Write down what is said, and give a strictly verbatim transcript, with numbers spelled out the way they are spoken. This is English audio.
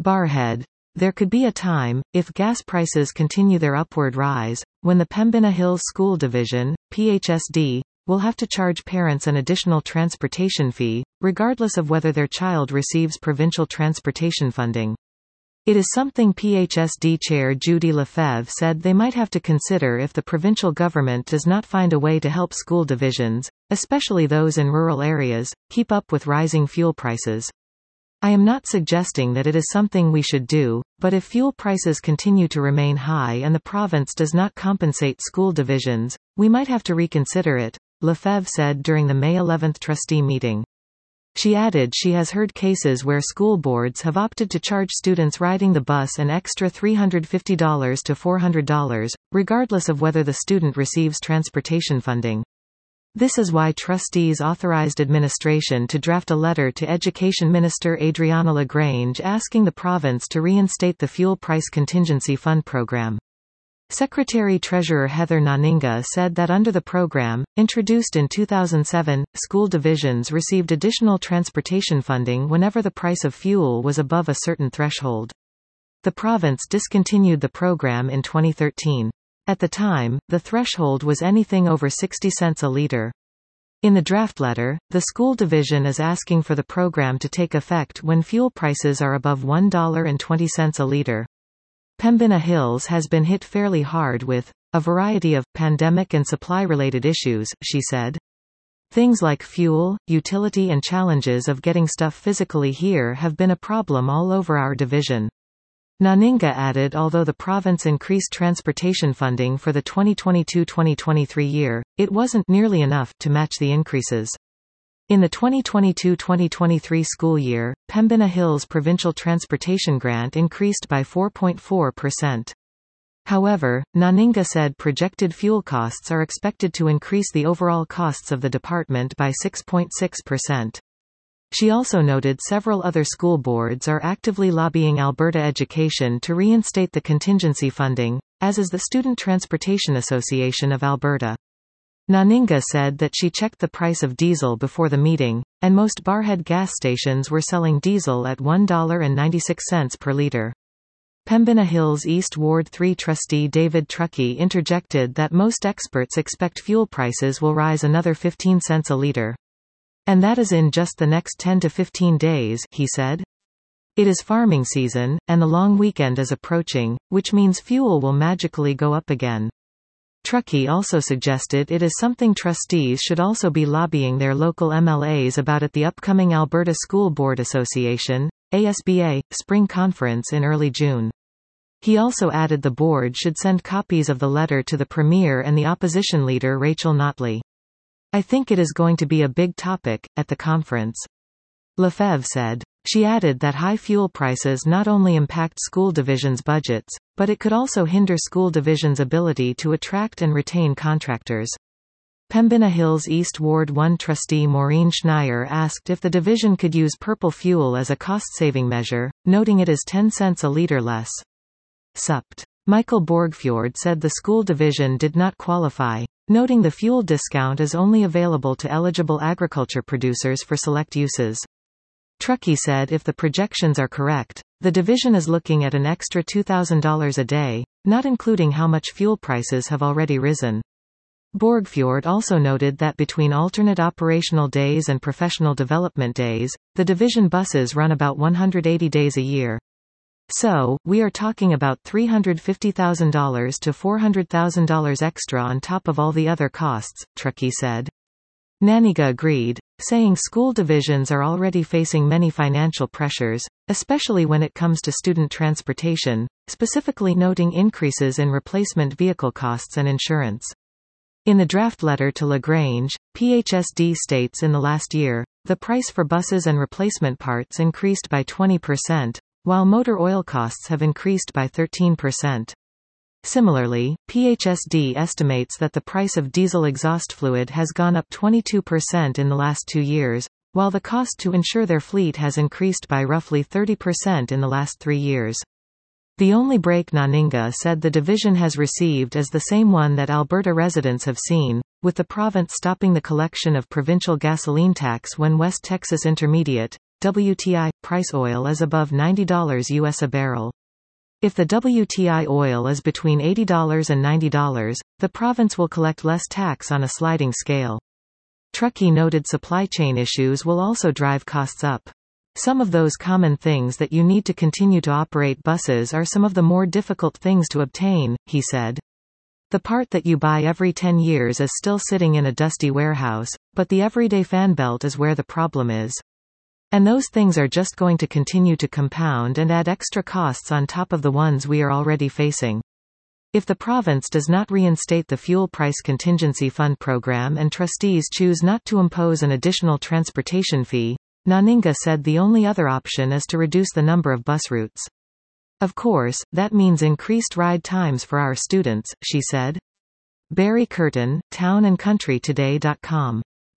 Barrhead. There could be a time, if gas prices continue their upward rise, when the Pembina Hills School Division, P H S D, will have to charge parents an additional transportation fee, regardless of whether their child receives provincial transportation funding. It is something P H S D Chair Judy Lefebvre said they might have to consider if the provincial government does not find a way to help school divisions, especially those in rural areas, keep up with rising fuel prices. I am not suggesting that it is something we should do, but if fuel prices continue to remain high and the province does not compensate school divisions, we might have to reconsider it, Lefebvre said during the May eleventh trustee meeting. She added she has heard cases where school boards have opted to charge students riding the bus an extra three hundred fifty to four hundred dollars, regardless of whether the student receives transportation funding. This is why trustees authorized administration to draft a letter to Education Minister Adriana Lagrange asking the province to reinstate the Fuel Price Contingency Fund program. Secretary-Treasurer Heather Naninga said that under the program, introduced in two thousand seven, school divisions received additional transportation funding whenever the price of fuel was above a certain threshold. The province discontinued the program in twenty thirteen. At the time, the threshold was anything over sixty cents a litre. In the draft letter, the school division is asking for the program to take effect when fuel prices are above one dollar and twenty cents a litre. Pembina Hills has been hit fairly hard with a variety of pandemic and supply-related issues, she said. Things like fuel, utility and challenges of getting stuff physically here have been a problem all over our division. Naninga added although the province increased transportation funding for the twenty twenty-two twenty twenty-three year, it wasn't nearly enough to match the increases. In the twenty twenty-two twenty twenty-three school year, Pembina Hills Provincial Transportation Grant increased by four point four percent. However, Naninga said projected fuel costs are expected to increase the overall costs of the department by six point six percent. She also noted several other school boards are actively lobbying Alberta Education to reinstate the contingency funding, as is the Student Transportation Association of Alberta. Naninga said that she checked the price of diesel before the meeting, and most Barrhead gas stations were selling diesel at one dollar and ninety-six cents per litre. Pembina Hills East Ward three trustee David Truckey interjected that most experts expect fuel prices will rise another fifteen cents a litre. And that is in just the next ten to fifteen days, he said. It is farming season, and the long weekend is approaching, which means fuel will magically go up again. Truckey also suggested it is something trustees should also be lobbying their local M L As about at the upcoming Alberta School Board Association, A S B A, Spring Conference in early June. He also added the board should send copies of the letter to the Premier and the opposition leader Rachel Notley. I think it is going to be a big topic at the conference, Lefebvre said. She added that high fuel prices not only impact school divisions' budgets, but it could also hinder school divisions' ability to attract and retain contractors. Pembina Hills East Ward one trustee Maureen Schneier asked if the division could use purple fuel as a cost-saving measure, noting it is ten cents a litre less. Supt. Michael Borgfjord said the school division did not qualify, noting the fuel discount is only available to eligible agriculture producers for select uses. Truckey said if the projections are correct, the division is looking at an extra two thousand dollars a day, not including how much fuel prices have already risen. Borgfjord also noted that between alternate operational days and professional development days, the division buses run about one hundred eighty days a year. So, we are talking about three hundred fifty thousand dollars to four hundred thousand dollars extra on top of all the other costs, Truckey said. Naninga agreed, saying school divisions are already facing many financial pressures, especially when it comes to student transportation, specifically noting increases in replacement vehicle costs and insurance. In the draft letter to Lagrange, P H S D states in the last year, the price for buses and replacement parts increased by twenty percent, while motor oil costs have increased by thirteen percent. Similarly, P H S D estimates that the price of diesel exhaust fluid has gone up twenty-two percent in the last two years, while the cost to insure their fleet has increased by roughly thirty percent in the last three years. The only break Naninga said the division has received is the same one that Alberta residents have seen, with the province stopping the collection of provincial gasoline tax when West Texas Intermediate, W T I price oil is above ninety dollars U S a barrel. If the W T I oil is between eighty dollars and ninety dollars, the province will collect less tax on a sliding scale. Truckee noted supply chain issues will also drive costs up. Some of those common things that you need to continue to operate buses are some of the more difficult things to obtain, he said. The part that you buy every ten years is still sitting in a dusty warehouse, but the everyday fan belt is where the problem is. And those things are just going to continue to compound and add extra costs on top of the ones we are already facing. If the province does not reinstate the fuel price contingency fund program and trustees choose not to impose an additional transportation fee, Naninga said the only other option is to reduce the number of bus routes. Of course, that means increased ride times for our students, she said. Barry Curtin, town and country today dot com